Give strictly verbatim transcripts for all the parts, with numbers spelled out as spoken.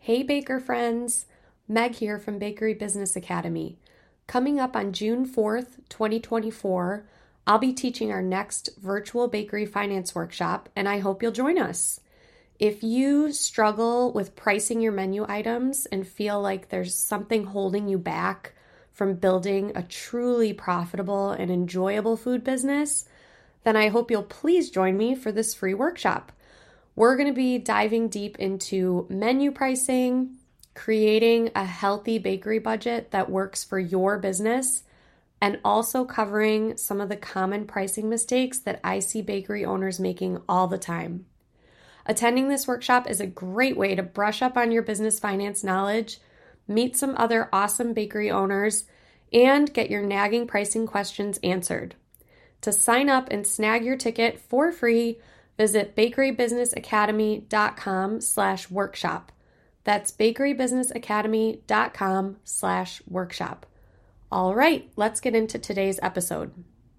Hey baker friends, Meg here from Bakery Business Academy. Coming up on June fourth, twenty twenty-four, I'll be teaching our next virtual bakery finance workshop, and I hope you'll join us. If you struggle with pricing your menu items and feel like there's something holding you back from building a truly profitable and enjoyable food business, then I hope you'll please join me for this free workshop. We're going to be diving deep into menu pricing, creating a healthy bakery budget that works for your business, and also covering some of the common pricing mistakes that I see bakery owners making all the time. Attending this workshop is a great way to brush up on your business finance knowledge, meet some other awesome bakery owners, and get your nagging pricing questions answered. To sign up and snag your ticket for free, visit bakerybusinessacademy.com slash workshop. That's bakerybusinessacademy.com slash workshop. All right, let's get into today's episode.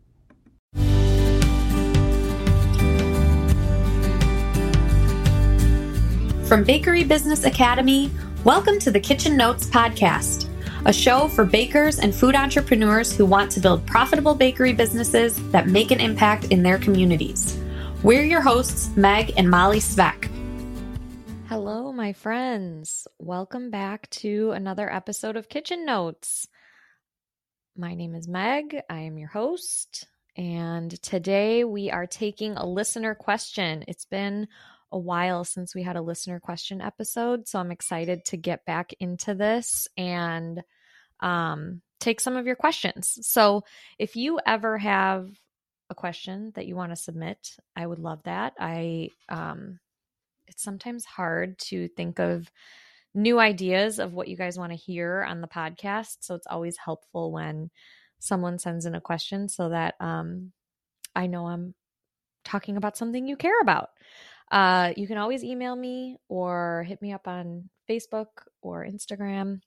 From Bakery Business Academy, welcome to the Kitchen Notes Podcast, a show for bakers and food entrepreneurs who want to build profitable bakery businesses that make an impact in their communities. We're your hosts, Meg and Molly Sveck. Hello, my friends. Welcome back to another episode of Kitchen Notes. My name is Meg. I am your host, and today we are taking a listener question. It's been a while since we had a listener question episode, so I'm excited to get back into this and um, take some of your questions. So if you ever have a question that you want to submit, I would love that. I um, it's sometimes hard to think of new ideas of what you guys want to hear on the podcast, so it's always helpful when someone sends in a question so that um, I know I'm talking about something you care about. Uh, you can always email me or hit me up on Facebook or Instagram.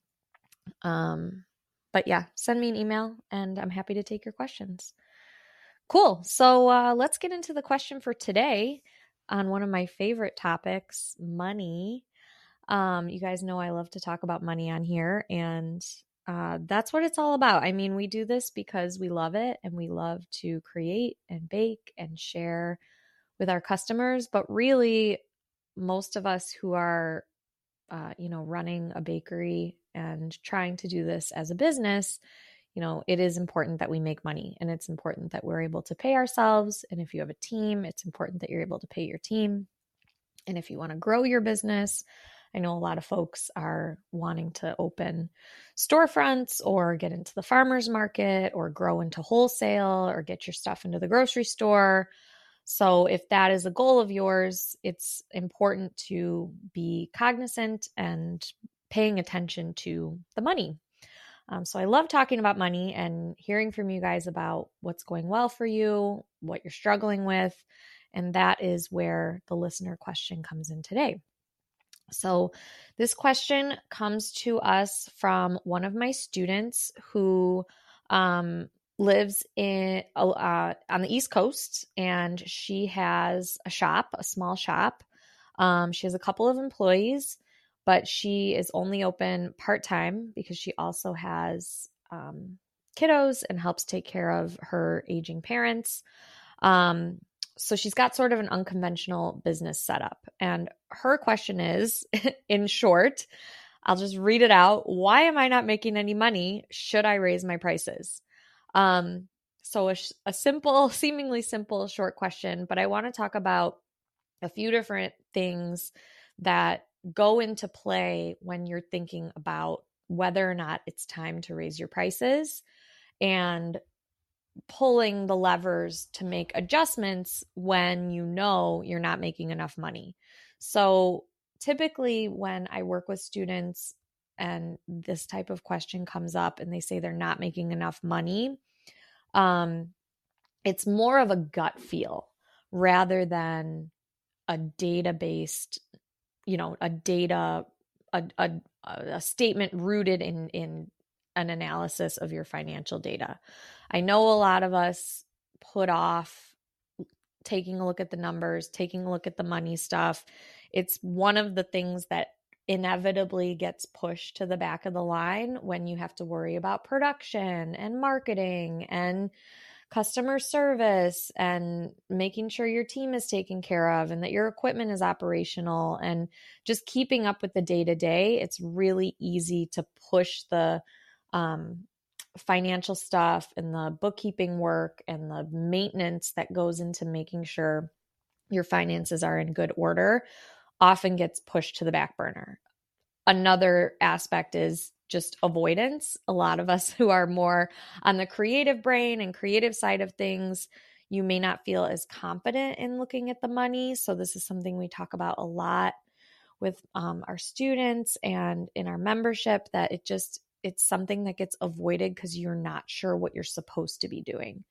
Um, but yeah, send me an email and I'm happy to take your questions. Cool. So uh, let's get into the question for today on one of my favorite topics, money. Um, you guys know I love to talk about money on here, and uh, that's what it's all about. I mean, we do this because we love it and we love to create and bake and share with our customers. But really, most of us who are, uh, you know, running a bakery and trying to do this as a business, you know, it is important that we make money, and it's important that we're able to pay ourselves. And if you have a team, it's important that you're able to pay your team. And if you want to grow your business, I know a lot of folks are wanting to open storefronts or get into the farmer's market or grow into wholesale or get your stuff into the grocery store. So if that is a goal of yours, it's important to be cognizant and paying attention to the money. Um, so I love talking about money and hearing from you guys about what's going well for you, what you're struggling with. And that is where the listener question comes in today. So this question comes to us from one of my students who um, lives in uh, on the East Coast, and she has a shop, a small shop. Um, she has a couple of employees, but she is only open part-time because she also has um, kiddos and helps take care of her aging parents. Um, so she's got sort of an unconventional business setup. And her question is, in short, I'll just read it out. Why am I not making any money? Should I raise my prices? Um, so a, a simple, seemingly simple, short question, but I want to talk about a few different things that go into play when you're thinking about whether or not it's time to raise your prices and pulling the levers to make adjustments when you know you're not making enough money. So typically when I work with students and this type of question comes up and they say they're not making enough money, um, it's more of a gut feel rather than a data-based, you know, a data, a, a, a statement rooted in, in an analysis of your financial data. I know a lot of us put off taking a look at the numbers, taking a look at the money stuff. It's one of the things that inevitably gets pushed to the back of the line when you have to worry about production and marketing and customer service and making sure your team is taken care of and that your equipment is operational and just keeping up with the day-to-day. It's really easy to push the um, financial stuff and the bookkeeping work and the maintenance that goes into making sure your finances are in good order often gets pushed to the back burner. Another aspect is just avoidance. A lot of us who are more on the creative brain and creative side of things, you may not feel as confident in looking at the money. So this is something we talk about a lot with um, our students and in our membership, that it just, it's something that gets avoided because you're not sure what you're supposed to be doing.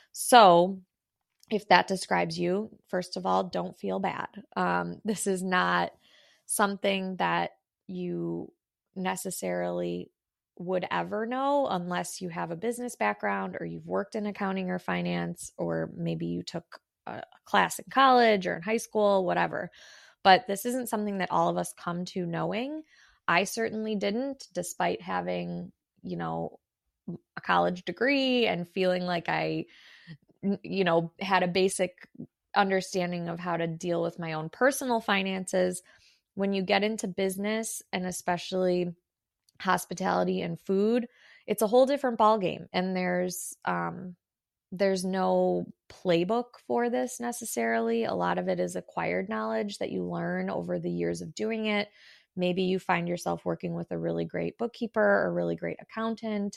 So if that describes you, first of all, don't feel bad. Um, this is not something that you necessarily would ever know unless you have a business background or you've worked in accounting or finance, or maybe you took a class in college or in high school, whatever. But this isn't something that all of us come to knowing. I certainly didn't, despite having, you know, a college degree and feeling like I, you know, had a basic understanding of how to deal with my own personal finances. When you get into business, and especially hospitality and food, it's a whole different ballgame. And there's um, there's no playbook for this necessarily. A lot of it is acquired knowledge that you learn over the years of doing it. Maybe you find yourself working with a really great bookkeeper or a really great accountant,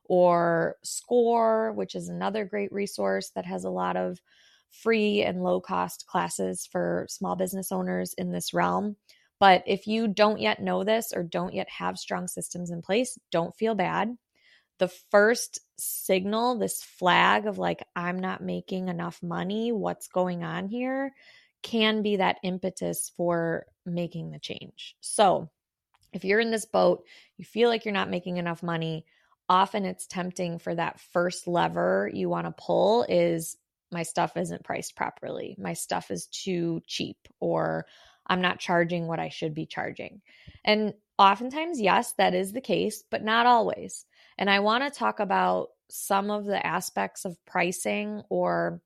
or SCORE, which is another great resource that has a lot of free and low cost classes for small business owners in this realm. But if you don't yet know this or don't yet have strong systems in place, don't feel bad. The first signal, this flag of like, I'm not making enough money, what's going on here, can be that impetus for making the change. So if you're in this boat, you feel like you're not making enough money, often it's tempting for that first lever you want to pull is, my stuff isn't priced properly. My stuff is too cheap, or I'm not charging what I should be charging. And oftentimes, yes, that is the case, but not always. And I want to talk about some of the aspects of pricing or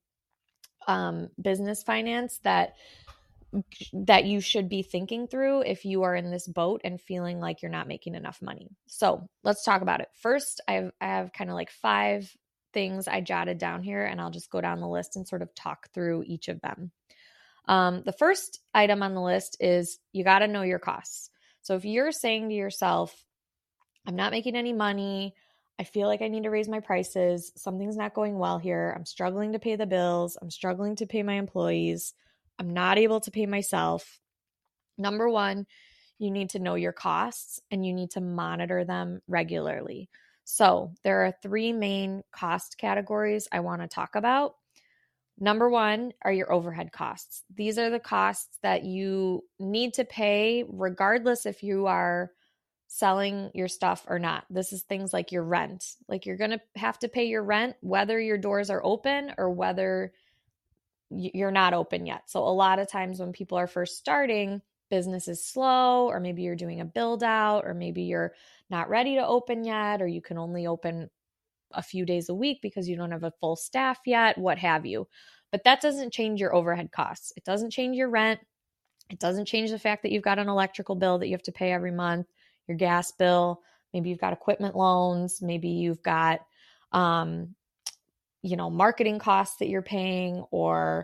um, business finance that that you should be thinking through if you are in this boat and feeling like you're not making enough money. So let's talk about it. First, I have, I have kind of like five things I jotted down here, and I'll just go down the list and sort of talk through each of them. Um, the first item on the list is you got to know your costs. So if you're saying to yourself, I'm not making any money, I feel like I need to raise my prices, something's not going well here, I'm struggling to pay the bills, I'm struggling to pay my employees, I'm not able to pay myself. Number one, you need to know your costs and you need to monitor them regularly. So there are three main cost categories I want to talk about. Number one are your overhead costs. These are the costs that you need to pay regardless if you are selling your stuff or not. This is things like your rent. Like you're going to have to pay your rent whether your doors are open or whether you're not open yet. So a lot of times when people are first starting, business is slow, or maybe you're doing a build out, or maybe you're not ready to open yet, or you can only open a few days a week because you don't have a full staff yet, what have you. But that doesn't change your overhead costs. It doesn't change your rent. It doesn't change the fact that you've got an electrical bill that you have to pay every month, your gas bill, maybe you've got equipment loans, maybe you've got, um, you know, marketing costs that you're paying, or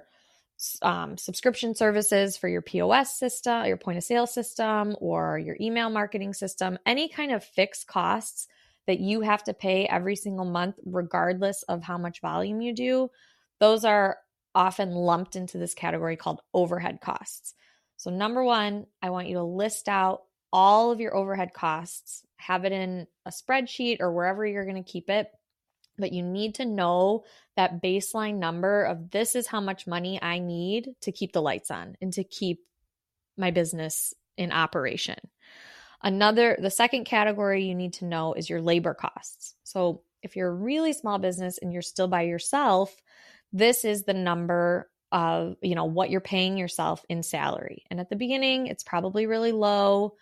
um, subscription services for your P O S system, your point of sale system, or your email marketing system, any kind of fixed costs that you have to pay every single month, regardless of how much volume you do. Those are often lumped into this category called overhead costs. So number one, I want you to list out all of your overhead costs, have it in a spreadsheet or wherever you're going to keep it. But you need to know that baseline number of, this is how much money I need to keep the lights on and to keep my business in operation. Another, the second category you need to know is your labor costs. So if you're a really small business and you're still by yourself, this is the number of, you know, what you're paying yourself in salary. And at the beginning, it's probably really low.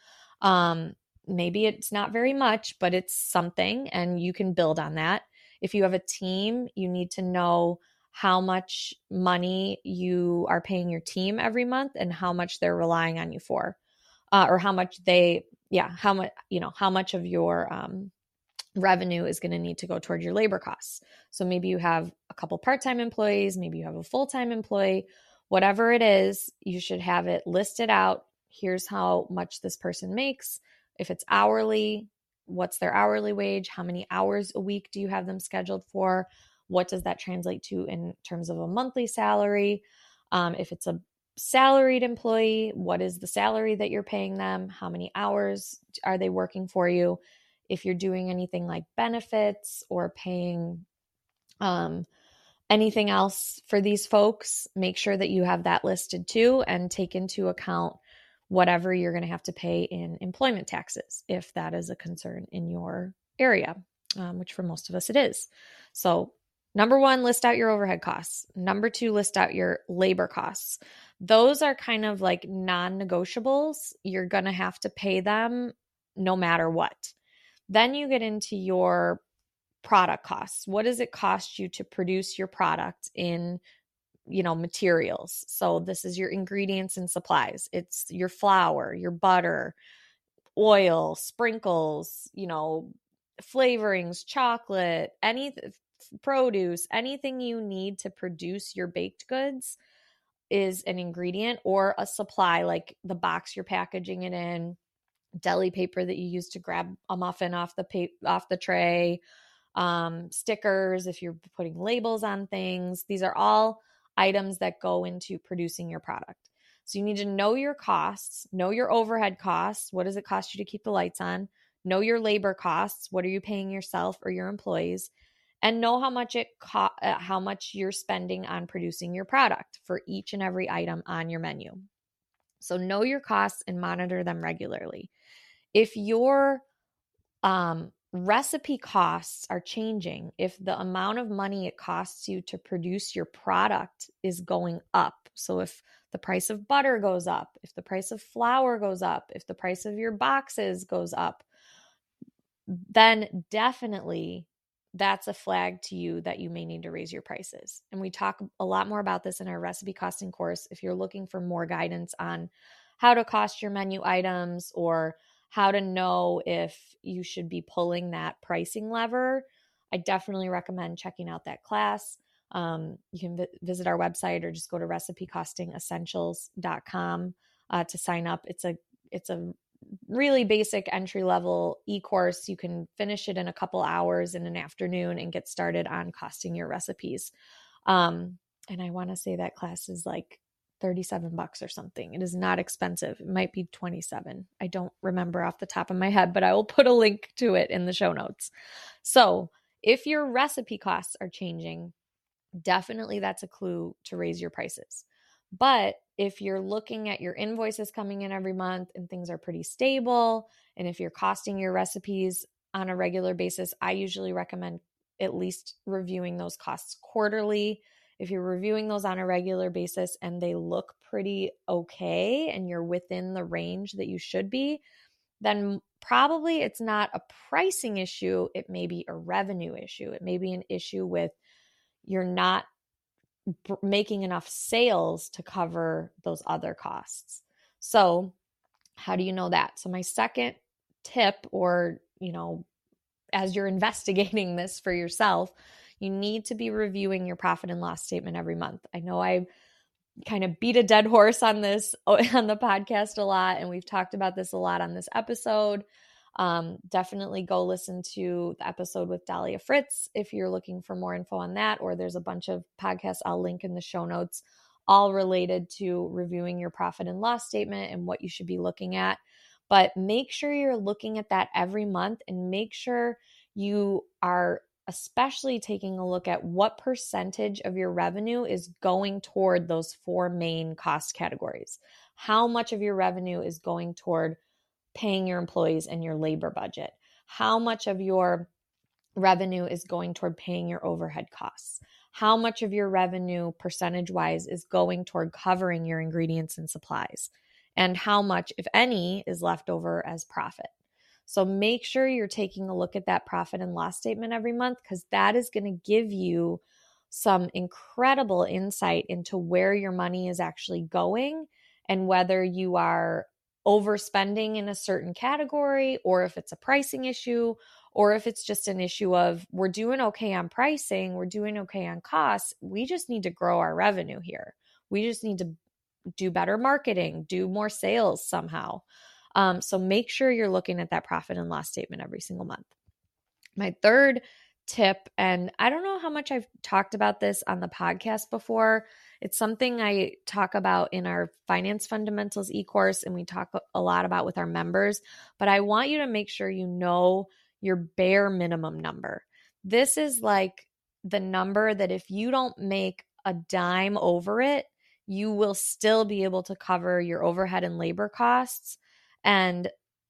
Um, maybe it's not very much, but it's something, and you can build on that. If you have a team, you need to know how much money you are paying your team every month and how much they're relying on you for, uh, or how much they, yeah, how much, you know, how much of your um, revenue is going to need to go toward your labor costs. So maybe you have a couple part-time employees, maybe you have a full-time employee, whatever it is, you should have it listed out. Here's how much this person makes. If it's hourly, what's their hourly wage? How many hours a week do you have them scheduled for? What does that translate to in terms of a monthly salary? Um, if it's a salaried employee, what is the salary that you're paying them? How many hours are they working for you? If you're doing anything like benefits or paying um, anything else for these folks, make sure that you have that listed too, and take into account whatever you're going to have to pay in employment taxes, if that is a concern in your area, um, which for most of us it is. So number one, list out your overhead costs. Number two, list out your labor costs. Those are kind of like non-negotiables. You're going to have to pay them no matter what. Then you get into your product costs. What does it cost you to produce your product in, you know, materials? So this is your ingredients and supplies. It's your flour, your butter, oil, sprinkles, you know, flavorings, chocolate, any produce, anything you need to produce your baked goods is an ingredient or a supply, like the box you're packaging it in, deli paper that you use to grab a muffin off the pa- off the tray, um, stickers if you're putting labels on things. These are all items that go into producing your product. So you need to know your costs, know your overhead costs. What does it cost you to keep the lights on? Know your labor costs. What are you paying yourself or your employees? And know how much it co- uh, how much you're spending on producing your product for each and every item on your menu. So know your costs and monitor them regularly. If your um, recipe costs are changing, if the amount of money it costs you to produce your product is going up, so if the price of butter goes up, if the price of flour goes up, if the price of your boxes goes up, then definitely that's a flag to you that you may need to raise your prices. And we talk a lot more about this in our recipe costing course. If you're looking for more guidance on how to cost your menu items or how to know if you should be pulling that pricing lever, I definitely recommend checking out that class. Um, you can vi- visit our website or just go to recipe costing essentials dot com uh, to sign up. It's a it's a really basic entry level e-course. You can finish it in a couple hours in an afternoon and get started on costing your recipes. Um, and I want to say that class is like thirty-seven bucks or something. It is not expensive. It might be twenty-seven. I don't remember off the top of my head, but I will put a link to it in the show notes. So if your recipe costs are changing, definitely that's a clue to raise your prices. But if you're looking at your invoices coming in every month and things are pretty stable, and if you're costing your recipes on a regular basis, I usually recommend at least reviewing those costs quarterly. If you're reviewing those on a regular basis and they look pretty okay and you're within the range that you should be, then probably it's not a pricing issue. It may be a revenue issue. It may be an issue with you're not making enough sales to cover those other costs. So how do you know that? So my second tip, or, you know, as you're investigating this for yourself, you need to be reviewing your profit and loss statement every month. I know I kind of beat a dead horse on this on the podcast a lot, and we've talked about this a lot on this episode. Um, definitely go listen to the episode with Dahlia Fritz if you're looking for more info on that, or there's a bunch of podcasts I'll link in the show notes, all related to reviewing your profit and loss statement and what you should be looking at. But make sure you're looking at that every month, and make sure you are especially taking a look at what percentage of your revenue is going toward those four main cost categories. How much of your revenue is going toward paying your employees and your labor budget? How much of your revenue is going toward paying your overhead costs? How much of your revenue percentage-wise is going toward covering your ingredients and supplies? and how much, if any, is left over as profit. So make sure you're taking a look at that profit and loss statement every month, because that is going to give you some incredible insight into where your money is actually going and whether you are overspending in a certain category, or if it's a pricing issue, or if it's just an issue of we're doing okay on pricing, we're doing okay on costs. We just need to grow our revenue here. We just need to do better marketing, do more sales somehow. Um, so make sure you're looking at that profit and loss statement every single month. My third tip, and I don't know how much I've talked about this on the podcast before. It's something I talk about in our Finance Fundamentals e-course, and we talk a lot about with our members, but I want you to make sure you know your bare minimum number. This is like the number that if you don't make a dime over it, you will still be able to cover your overhead and labor costs. And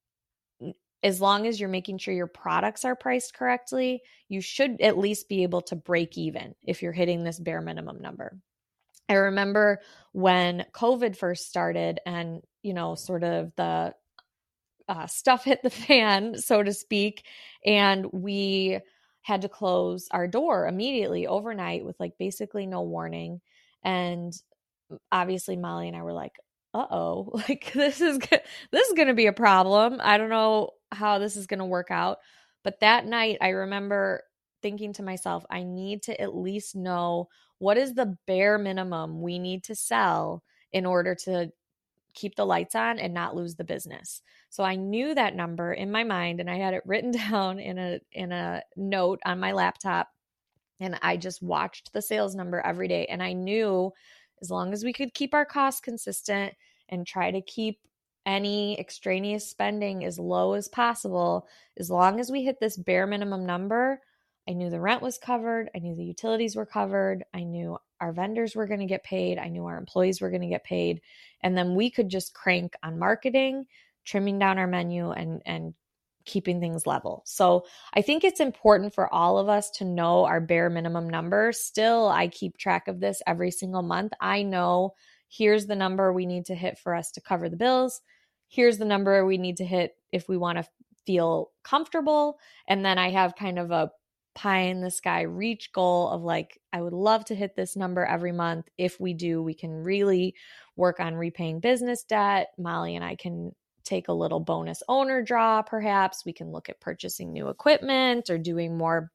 as long as you're making sure your products are priced correctly, you should at least be able to break even if you're hitting this bare minimum number. I remember when COVID first started and, you know, sort of the uh, stuff hit the fan, so to speak, and we had to close our door immediately overnight with like basically no warning. And obviously Molly and I were like, uh-oh, like this is, this is going to be a problem. I don't know how this is going to work out. But that night I remember thinking to myself, I need to at least know what is the bare minimum we need to sell in order to keep the lights on and not lose the business. So I knew that number in my mind, and I had it written down in a, in a note on my laptop. And I just watched the sales number every day. And I knew as long as we could keep our costs consistent and try to keep any extraneous spending as low as possible, as long as we hit this bare minimum number, I knew the rent was covered. I knew the utilities were covered. I knew our vendors were going to get paid. I knew our employees were going to get paid. And then we could just crank on marketing, trimming down our menu, and, and keeping things level. So I think it's important for all of us to know our bare minimum number. Still, I keep track of this every single month. I know here's the number we need to hit for us to cover the bills. Here's the number we need to hit if we want to feel comfortable. And then I have kind of a pie in the sky reach goal of like, I would love to hit this number every month. If we do, we can really work on repaying business debt. Molly and I can take a little bonus owner draw, perhaps. We can look at purchasing new equipment or doing more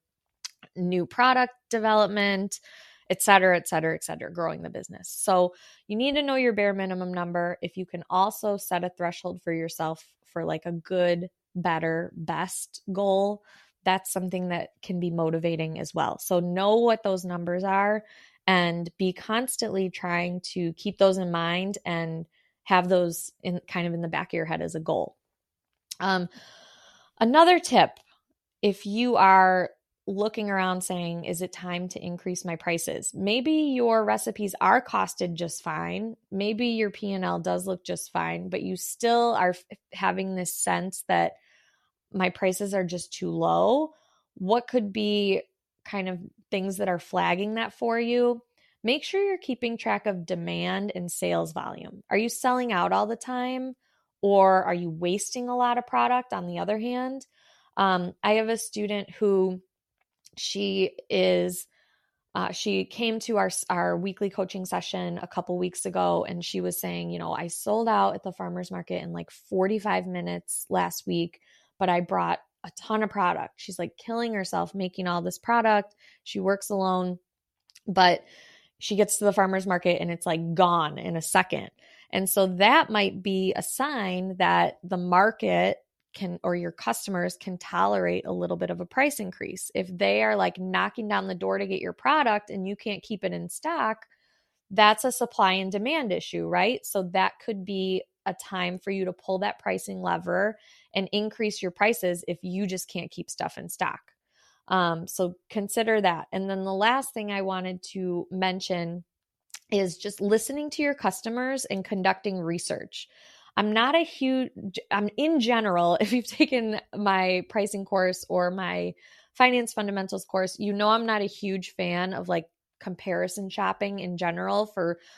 new product development, et cetera, et cetera, et cetera, growing the business. So you need to know your bare minimum number. If you can also set a threshold for yourself for like a good, better, best goal, that's something that can be motivating as well. So know what those numbers are and be constantly trying to keep those in mind and have those in kind of in the back of your head as a goal. Um, another tip, if you are looking around saying, is it time to increase my prices? Maybe your recipes are costed just fine. Maybe your P and L does look just fine, but you still are f- having this sense that my prices are just too low. What could be kind of things that are flagging that for you? Make sure you're keeping track of demand and sales volume. Are you selling out all the time, or are you wasting a lot of product on the other hand? Um, I have a student who she is, uh, she came to our, our weekly coaching session a couple weeks ago, and she was saying, you know, I sold out at the farmer's market in like forty-five minutes last week, but I brought a ton of product. She's like killing herself making all this product. She works alone, but she gets to the farmer's market and it's like gone in a second. And so that might be a sign that the market can, or your customers can tolerate a little bit of a price increase. If they are like knocking down the door to get your product and you can't keep it in stock, that's a supply and demand issue, right? So that could be a time for you to pull that pricing lever and increase your prices if you just can't keep stuff in stock. Um, so consider that. And then the last thing I wanted to mention is just listening to your customers and conducting research. I'm not a huge, I'm in general, if you've taken my pricing course or my finance fundamentals course, you know I'm not a huge fan of like comparison shopping in general for,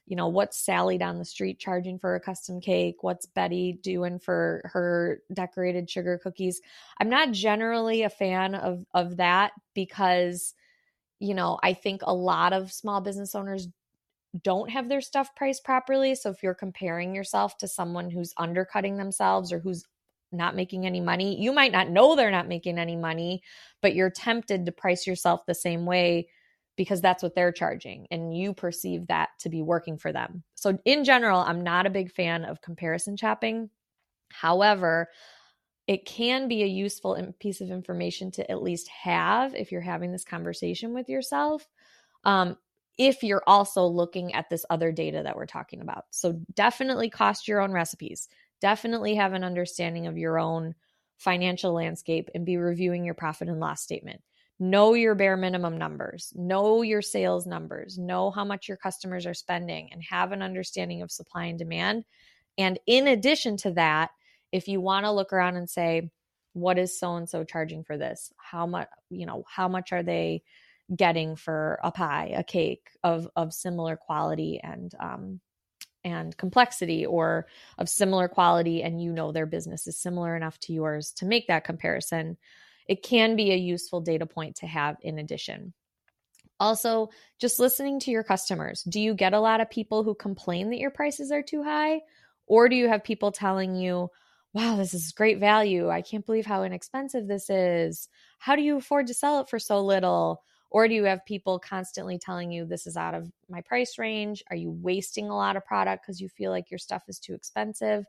you know, what's Sally down the street charging for a custom cake? What's Betty doing for her decorated sugar cookies? I'm not generally a fan of, of that because, you know, I think a lot of small business owners don't have their stuff priced properly. So if you're comparing yourself to someone who's undercutting themselves or who's not making any money, you might not know they're not making any money, but you're tempted to price yourself the same way because that's what they're charging and you perceive that to be working for them. So in general, I'm not a big fan of comparison shopping. However, it can be a useful piece of information to at least have if you're having this conversation with yourself, um, if you're also looking at this other data that we're talking about. So definitely cost your own recipes. Definitely have an understanding of your own financial landscape and be reviewing your profit and loss statement. Know your bare minimum numbers, know your sales numbers, know how much your customers are spending, and have an understanding of supply and demand. And in addition to that, if you want to look around and say, what is so-and-so charging for this? How much, you know, how much are they getting for a pie, a cake of, of similar quality and, um, and complexity, or of similar quality, and you know their business is similar enough to yours to make that comparison. It can be a useful data point to have in addition. Also, just listening to your customers. Do you get a lot of people who complain that your prices are too high? Or do you have people telling you, wow, this is great value. I can't believe how inexpensive this is. How do you afford to sell it for so little? Or do you have people constantly telling you this is out of my price range? Are you wasting a lot of product because you feel like your stuff is too expensive?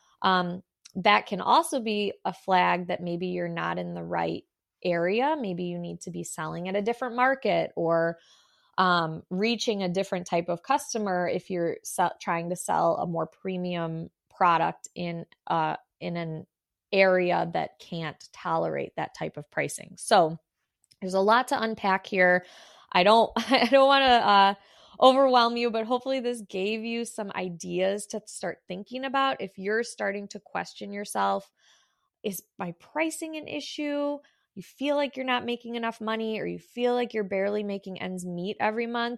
Um, that can also be a flag that maybe you're not in the right area. Maybe you need to be selling at a different market or um, reaching a different type of customer if you're sell- trying to sell a more premium product in uh, in an area that can't tolerate that type of pricing. So there's a lot to unpack here. I don't I don't want to uh, overwhelm you, but hopefully this gave you some ideas to start thinking about. If you're starting to question yourself, is my pricing an issue? You feel like you're not making enough money, or you feel like you're barely making ends meet every month.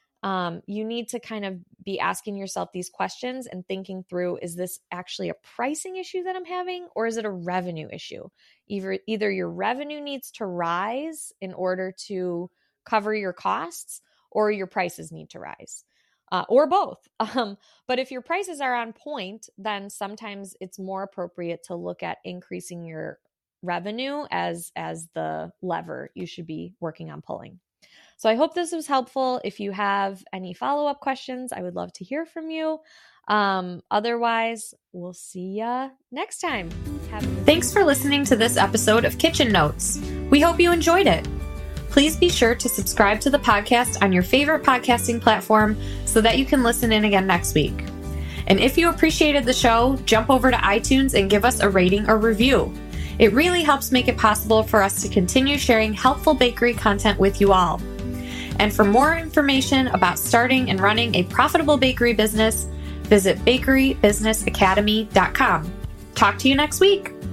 Um, you need to kind of be asking yourself these questions and thinking through, is this actually a pricing issue that I'm having, or is it a revenue issue? Either, either your revenue needs to rise in order to cover your costs, or your prices need to rise, uh, or both. Um, but if your prices are on point, then sometimes it's more appropriate to look at increasing your revenue as, as the lever you should be working on pulling. So I hope this was helpful. If you have any follow-up questions, I would love to hear from you. Um, otherwise, we'll see ya next time. Have- Thanks for listening to this episode of Kitchen Notes. We hope you enjoyed it. Please be sure to subscribe to the podcast on your favorite podcasting platform so that you can listen in again next week. And if you appreciated the show, jump over to iTunes and give us a rating or review. It really helps make it possible for us to continue sharing helpful bakery content with you all. And for more information about starting and running a profitable bakery business, visit bakery business academy dot com. Talk to you next week.